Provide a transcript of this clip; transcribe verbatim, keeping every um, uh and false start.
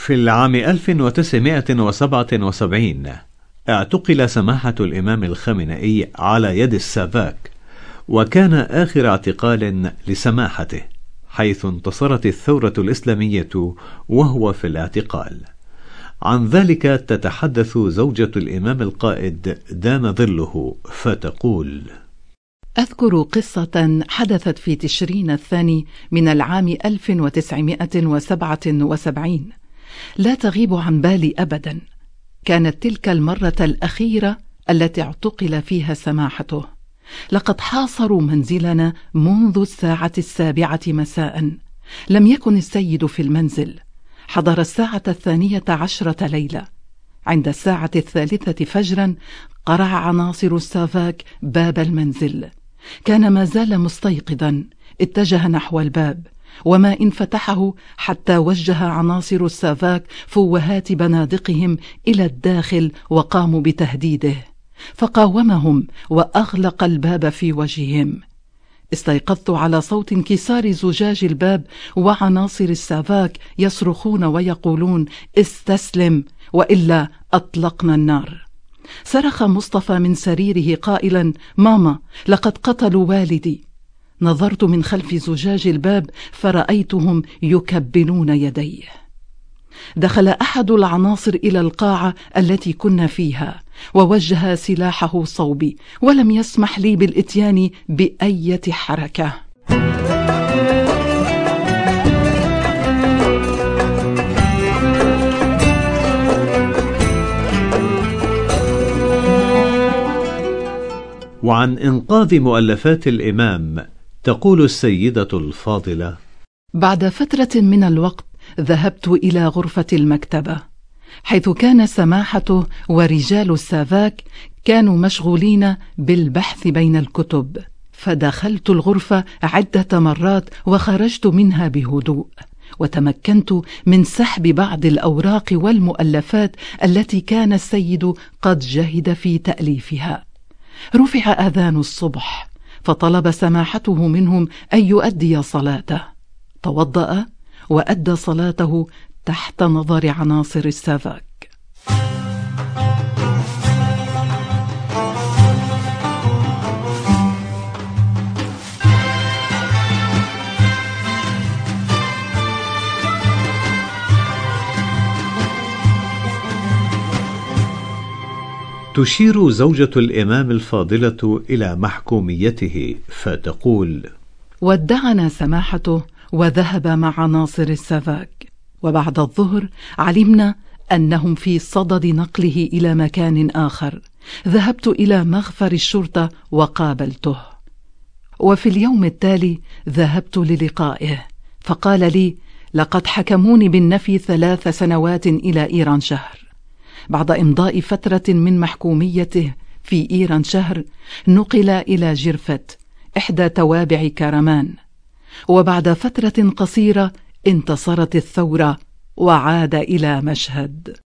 في العام ألف وتسعمائة وسبعة وسبعين اعتقل سماحة الإمام الخامنئي على يد السافاك، وكان آخر اعتقال لسماحته، حيث انتصرت الثورة الإسلامية وهو في الاعتقال. عن ذلك تتحدث زوجة الإمام القائد دام ظله فتقول: أذكر قصة حدثت في تشرين الثاني من العام ألف وتسعمائة وسبعة وسبعين لا تغيب عن بالي أبدا. كانت تلك المرة الأخيرة التي اعتقل فيها سماحته. لقد حاصروا منزلنا منذ الساعة السابعة مساء. لم يكن السيد في المنزل. حضر الساعة الثانية عشرة ليلة. عند الساعة الثالثة فجرا قرع عناصر السافاك باب المنزل. كان ما زال مستيقظا. اتجه نحو الباب، وما إن فتحه حتى وجه عناصر السافاك فوهات بنادقهم إلى الداخل وقاموا بتهديده، فقاومهم وأغلق الباب في وجههم. استيقظت على صوت انكسار زجاج الباب وعناصر السافاك يصرخون ويقولون: استسلم وإلا أطلقنا النار. صرخ مصطفى من سريره قائلا: ماما، لقد قتلوا والدي. نظرت من خلف زجاج الباب فرأيتهم يكبلون يديه. دخل أحد العناصر إلى القاعة التي كنا فيها ووجه سلاحه صوبي، ولم يسمح لي بالإتيان بأية حركة. وعن إنقاذ مؤلفات الإمام تقول السيدة الفاضلة: بعد فترة من الوقت ذهبت إلى غرفة المكتبة، حيث كان سماحته ورجال السافاك كانوا مشغولين بالبحث بين الكتب. فدخلت الغرفة عدة مرات وخرجت منها بهدوء، وتمكنت من سحب بعض الأوراق والمؤلفات التي كان السيد قد جهد في تأليفها. رفع آذان الصبح، فطلب سماحته منهم أن يؤدي صلاته. توضأ وأدى صلاته تحت نظر عناصر السافاك. تشير زوجة الإمام الفاضلة إلى محكوميته فتقول: ودعنا سماحته وذهب مع عناصر السافاك، وبعد الظهر علمنا أنهم في صدد نقله إلى مكان آخر. ذهبت إلى مخفر الشرطة وقابلته، وفي اليوم التالي ذهبت للقائه، فقال لي: لقد حكموني بالنفي ثلاث سنوات إلى إيران شهر. بعد إمضاء فترة من محكوميته في إيران شهر نقل إلى جرفت، إحدى توابع كرمان، وبعد فترة قصيرة انتصرت الثورة وعاد إلى مشهد.